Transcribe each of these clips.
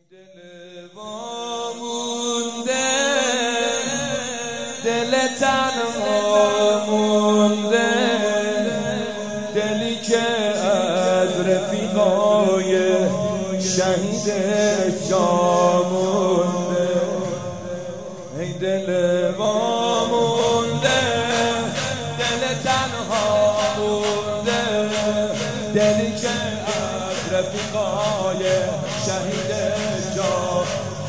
دل وامونده، دل تنها مونده، دلی که از رفیقای شهید جا مونده. ای دل وامونده، دل تنها مونده، دلی که از رفیقای شهید جا.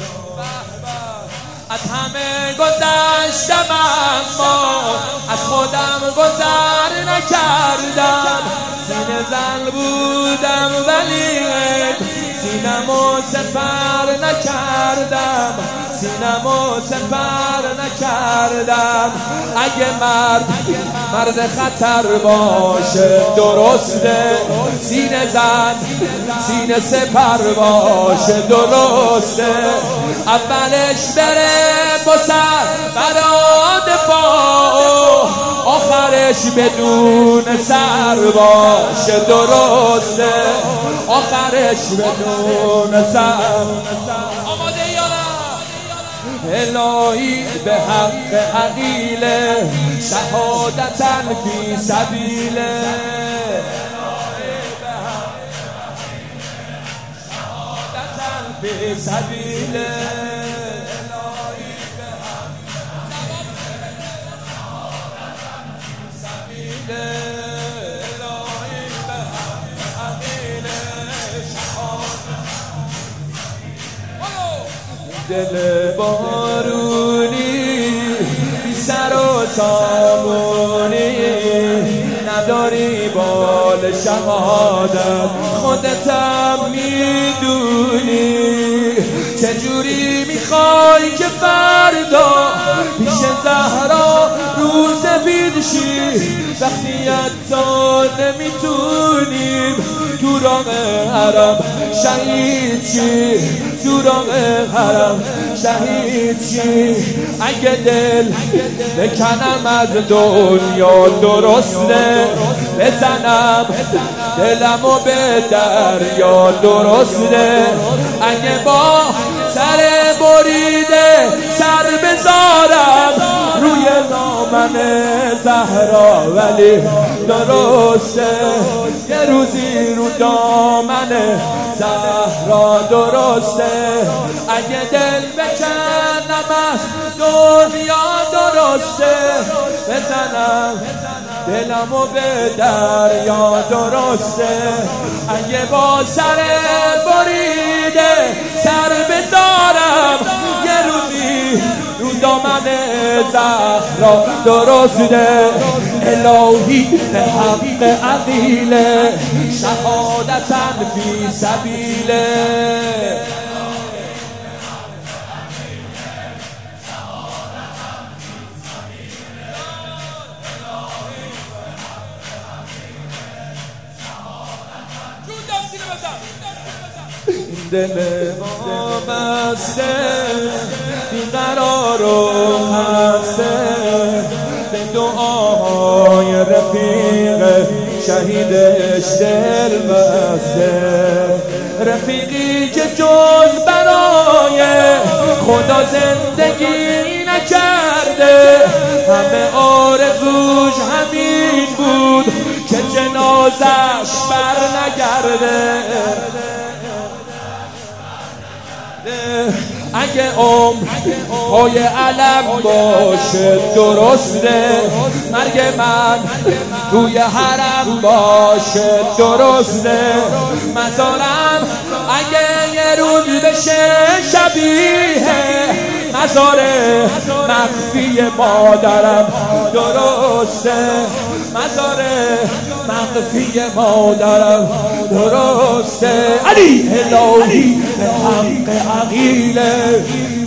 از همه گذشتم اما از خودم گذر نکردم. سینه زن بودم ولی سینمو سپر نکردم، سینمو سپر نکردم. اگه مرد خطر باشه درسته، سینه زن سینه سپر باشه درسته. اولش بره با سر براد پا، آخرش بدون سر باشه درسته، آخرش بدون سر. آماده یا الهی به حق عقیله، شهادتن فی سبیله. شهادتن فی سبیله. دل بارونی بی سر و سامونی، نداری بال شهادت خودتم میدونی. چجوری میخوای که فردا پیش زهرا روز بیدشی، وقتی تو نمیتونیم تو راه حرم شهید شی، تو راه حرم شهید شی. اگه دل بکنم از دنیا درسته، بزنم دلمو به دریا درسته. اگه با سر بریده سر بذارم روی دامن زهرا ولی درسته. یه روزی رو دامن زهرا درسته. اگه دل بکنم از دنیا درسته، بزنم دلمو به دریا درسته. اگه با سر بریده سر بذارم یه روزی رو دامن زهرا درسته. الهی به حق عقیله، شهادتن فی سبیله. دل ما بسته بیقرار و خسته، به دعاهای رفیق شهیدش دل بسته. رفیقی که جز برای خدا زندگی نکرده، همه آرزوش همین بود که جنازش بر نگرده. اگه عمر پای علم باشه درسته، مرگ من توی حرم باشه درسته. مزارم اگه یه روز بشه شبیه مزار مخفی مادرم درسته، مزار مخفی مادرم درسته. علی الهی به حق عقیله،